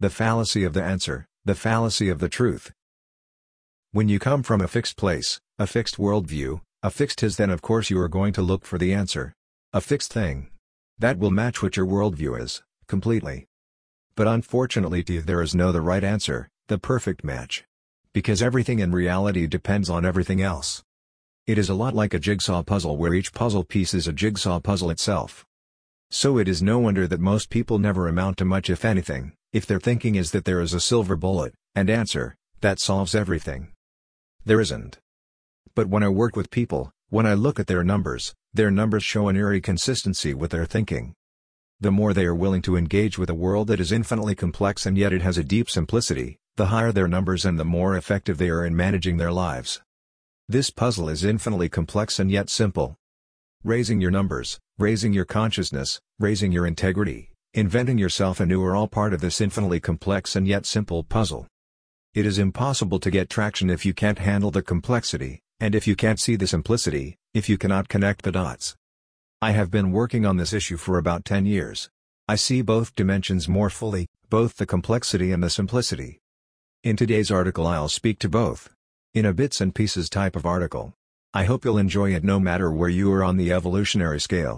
The fallacy of the answer, the fallacy of the truth. When you come from a fixed place, a fixed worldview, a fixed is, then of course you are going to look for the answer. A fixed thing. That will match what your worldview is, completely. But unfortunately to you there is no the right answer, the perfect match. Because everything in reality depends on everything else. It is a lot like a jigsaw puzzle where each puzzle piece is a jigsaw puzzle itself. So it is no wonder that most people never amount to much, if anything, if their thinking is that there is a silver bullet, and answer, that solves everything. There isn't. But when I work with people, when I look at their numbers show an eerie consistency with their thinking. The more they are willing to engage with a world that is infinitely complex and yet it has a deep simplicity, the higher their numbers and the more effective they are in managing their lives. This puzzle is infinitely complex and yet simple. Raising your numbers, raising your consciousness, raising your integrity, inventing yourself anew are all part of this infinitely complex and yet simple puzzle. It is impossible to get traction if you can't handle the complexity, and if you can't see the simplicity, if you cannot connect the dots. I have been working on this issue for about 10 years. I see both dimensions more fully, both the complexity and the simplicity. In today's article I'll speak to both. In a bits and pieces type of article. I hope you'll enjoy it no matter where you are on the evolutionary scale.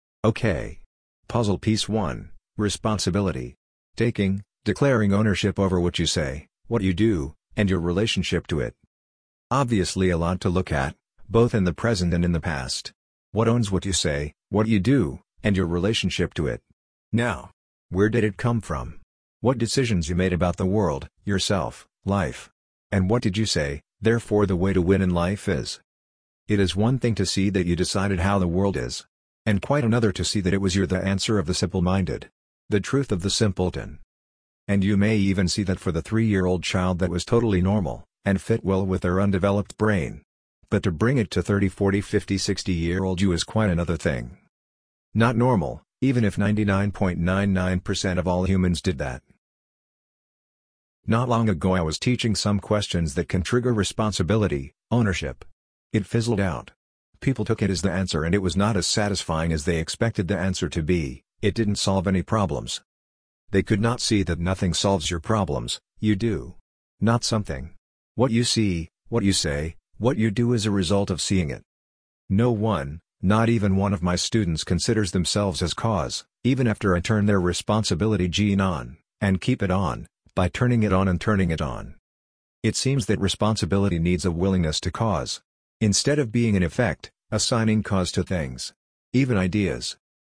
Okay. Puzzle piece 1, responsibility. Taking, declaring ownership over what you say, what you do, and your relationship to it. Obviously a lot to look at, both in the present and in the past. What owns what you say, what you do, and your relationship to it? Now, where did it come from? What decisions you made about the world, yourself, life? And what did you say, therefore the way to win in life is? It is one thing to see that you decided how the world is. And quite another to see that it was the answer of the simple-minded. The truth of the simpleton. And you may even see that for the 3-year-old child that was totally normal, and fit well with their undeveloped brain. But to bring it to 30, 40, 50, 60-year-old you is quite another thing. Not normal, even if 99.99% of all humans did that. Not long ago I was teaching some questions that can trigger responsibility, ownership. It fizzled out. People took it as the answer and it was not as satisfying as they expected the answer to be. It didn't solve any problems. They could not see that nothing solves your problems, you do. Not something. What you see, what you say, what you do is a result of seeing it. No one, not even one of my students considers themselves as cause, even after I turn their responsibility gene on, and keep it on, by turning it on and turning it on. It seems that responsibility needs a willingness to cause. Instead of being an effect, assigning cause to things. Even ideas.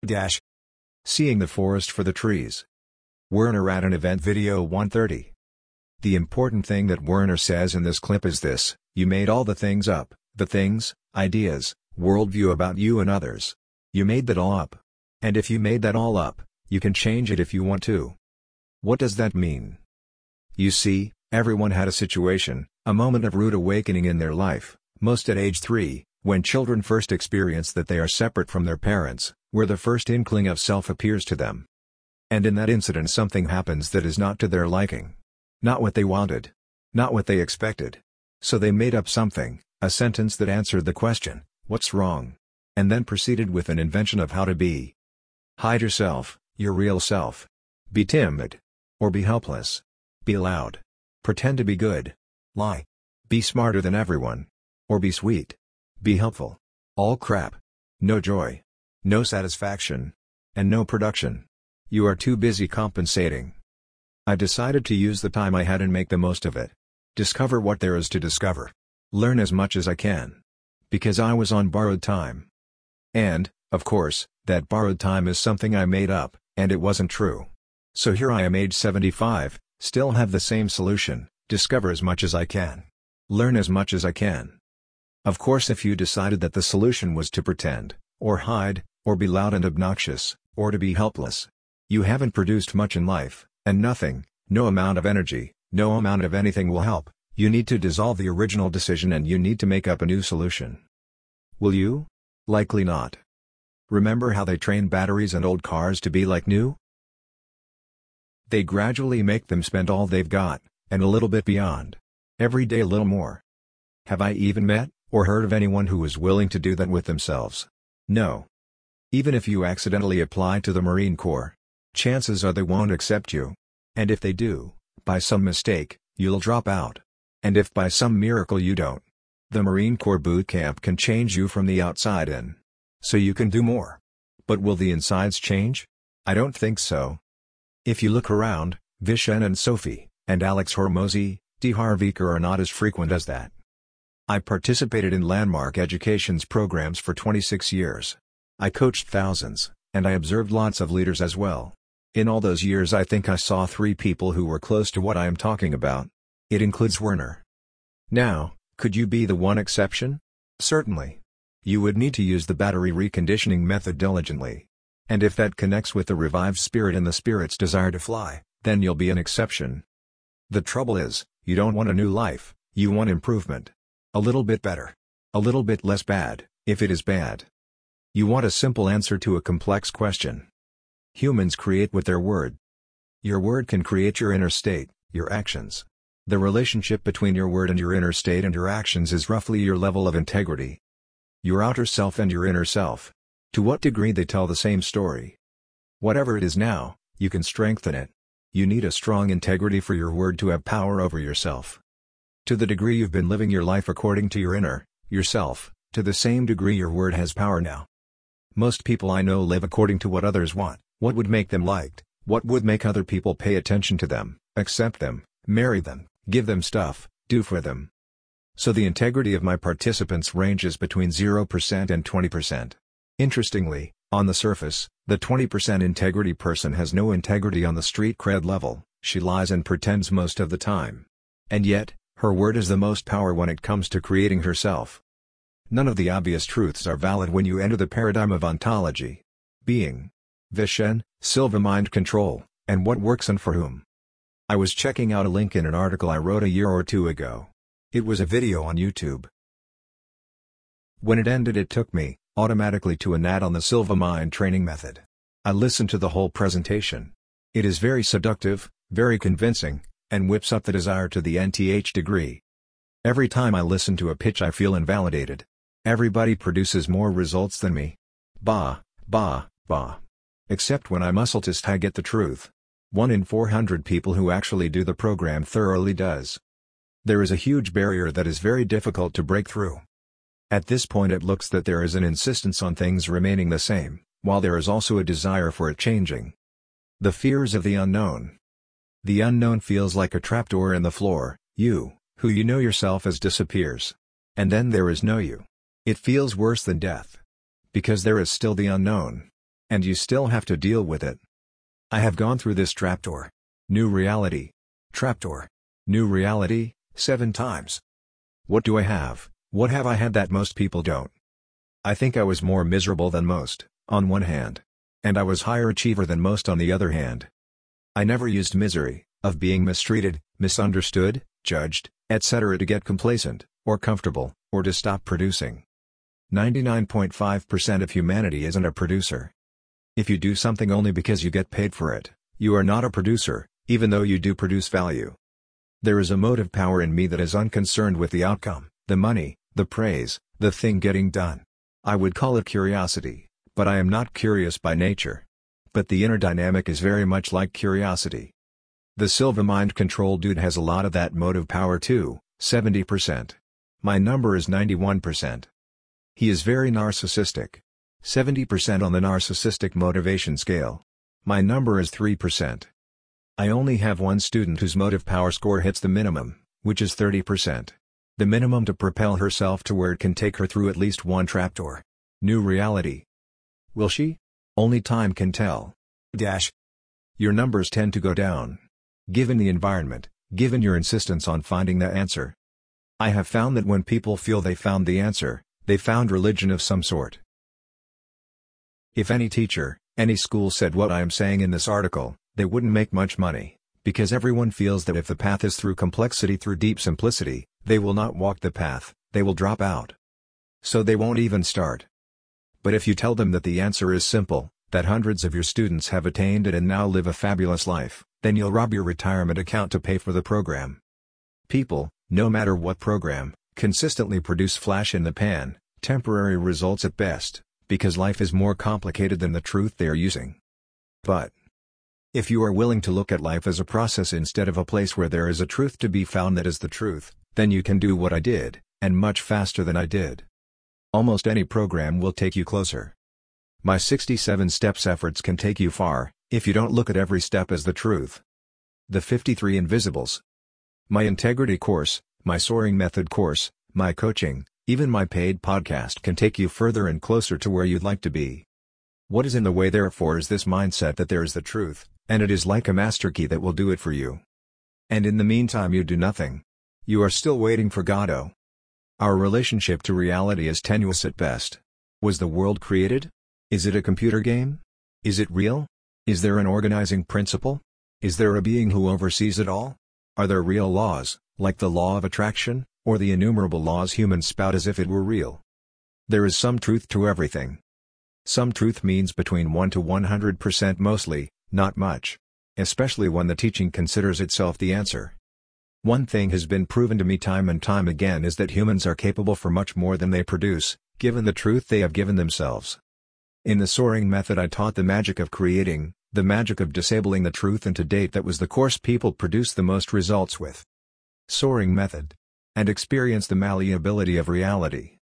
Seeing the forest for the trees. Werner at an event video 130. The important thing that Werner says in this clip is this: you made all the things up, the things, ideas, worldview about you and others. You made that all up. And if you made that all up, you can change it if you want to. What does that mean? You see, everyone had a situation, a moment of rude awakening in their life, most at age 3, when children first experience that they are separate from their parents, where the first inkling of self appears to them. And in that incident something happens that is not to their liking. Not what they wanted. Not what they expected. So they made up something, a sentence that answered the question, what's wrong? And then proceeded with an invention of how to be. Hide yourself, your real self. Be timid. Or be helpless. Be loud. Pretend to be good. Lie. Be smarter than everyone. Or be sweet. Be helpful. All crap. No joy. No satisfaction. And no production. You are too busy compensating. I decided to use the time I had and make the most of it. Discover what there is to discover. Learn as much as I can. Because I was on borrowed time. And, of course, that borrowed time is something I made up, and it wasn't true. So here I am age 75, still have the same solution: discover as much as I can. Learn as much as I can. Of course if you decided that the solution was to pretend, or hide, or be loud and obnoxious, or to be helpless, you haven't produced much in life, and nothing, no amount of energy, no amount of anything will help. You need to dissolve the original decision and you need to make up a new solution. Will you? Likely not. Remember how they train batteries and old cars to be like new? They gradually make them spend all they've got, and a little bit beyond. Every day a little more. Have I even met, or heard of anyone who was willing to do that with themselves? No. Even if you accidentally apply to the Marine Corps, chances are they won't accept you. And if they do, by some mistake, you'll drop out. And if by some miracle you don't, the Marine Corps boot camp can change you from the outside in. So you can do more. But will the insides change? I don't think so. If you look around, Vishen and Sophie, and Alex Hormozi, D. Harvikar are not as frequent as that. I participated in Landmark Education's programs for 26 years. I coached thousands, and I observed lots of leaders as well. In all those years I think I saw 3 people who were close to what I am talking about. It includes Werner. Now, could you be the one exception? Certainly. You would need to use the battery reconditioning method diligently. And if that connects with the revived spirit and the spirit's desire to fly, then you'll be an exception. The trouble is, you don't want a new life, you want improvement. A little bit better. A little bit less bad, if it is bad. You want a simple answer to a complex question. Humans create with their word. Your word can create your inner state, your actions. The relationship between your word and your inner state and your actions is roughly your level of integrity. Your outer self and your inner self. To what degree they tell the same story. Whatever it is now, you can strengthen it. You need a strong integrity for your word to have power over yourself. To the degree you've been living your life according to your inner, yourself, to the same degree your word has power now. Most people I know live according to what others want, what would make them liked, what would make other people pay attention to them, accept them, marry them, give them stuff, do for them. So the integrity of my participants ranges between 0% and 20%. Interestingly, on the surface, the 20% integrity person has no integrity on the street cred level, she lies and pretends most of the time. And yet, her word has the most power when it comes to creating herself. None of the obvious truths are valid when you enter the paradigm of ontology. Being. Vishen, Silva mind control, and what works and for whom. I was checking out a link in an article I wrote a year or 2 ago. It was a video on YouTube. When it ended it took me, automatically to an ad on the Silva mind training method. I listened to the whole presentation. It is very seductive, very convincing, and whips up the desire to the nth degree. Every time I listen to a pitch I feel invalidated. Everybody produces more results than me. Bah, bah, bah. Except when I muscle test I get the truth. 1 in 400 people who actually do the program thoroughly does. There is a huge barrier that is very difficult to break through. At this point it looks that there is an insistence on things remaining the same, while there is also a desire for it changing. The fears of the unknown. The unknown feels like a trapdoor in the floor. You, who you know yourself as, disappears. And then there is no you. It feels worse than death. Because there is still the unknown. And you still have to deal with it. I have gone through this trapdoor. New reality. Trapdoor. New reality, 7 times. What do I have? What have I had that most people don't? I think I was more miserable than most, on one hand. And I was higher achiever than most on the other hand. I never used misery, of being mistreated, misunderstood, judged, etc. to get complacent, or comfortable, or to stop producing. 99.5% of humanity isn't a producer. If you do something only because you get paid for it, you are not a producer, even though you do produce value. There is a motive power in me that is unconcerned with the outcome, the money, the praise, the thing getting done. I would call it curiosity, but I am not curious by nature. But the inner dynamic is very much like curiosity. The Silva mind control dude has a lot of that motive power too, 70%. My number is 91%. He is very narcissistic. 70% on the narcissistic motivation scale. My number is 3%. I only have one student whose motive power score hits the minimum, which is 30%. The minimum to propel herself to where it can take her through at least one trapdoor. New reality. Will she? Only time can tell. Your numbers tend to go down. Given the environment, given your insistence on finding the answer. I have found that when people feel they found the answer, they found religion of some sort. If any teacher, any school said what I am saying in this article, they wouldn't make much money, because everyone feels that if the path is through complexity, through deep simplicity, they will not walk the path, they will drop out. So they won't even start. But if you tell them that the answer is simple, that hundreds of your students have attained it and now live a fabulous life, then you'll rob your retirement account to pay for the program. People, no matter what program, consistently produce flash in the pan, temporary results at best, because life is more complicated than the truth they are using. But If you are willing to look at life as a process instead of a place where there is a truth to be found that is the truth, then you can do what I did, and much faster than I did. Almost any program will take you closer. My 67 steps efforts can take you far, if you don't look at every step as the truth. The 53 Invisibles. My integrity course, my soaring method course, my coaching, even my paid podcast can take you further and closer to where you'd like to be. What is in the way therefore is this mindset that there is the truth, and it is like a master key that will do it for you. And in the meantime you do nothing. You are still waiting for Godot. Our relationship to reality is tenuous at best. Was the world created? Is it a computer game? Is it real? Is there an organizing principle? Is there a being who oversees it all? Are there real laws, like the law of attraction, or the innumerable laws humans spout as if it were real? There is some truth to everything. Some truth means between 1 to 100% mostly, not much. Especially when the teaching considers itself the answer. One thing has been proven to me time and time again is that humans are capable for much more than they produce, given the truth they have given themselves. In the soaring method I taught the magic of creating, the magic of disabling the truth, and to date that was the course people produce the most results with. Soaring method. And experience the malleability of reality.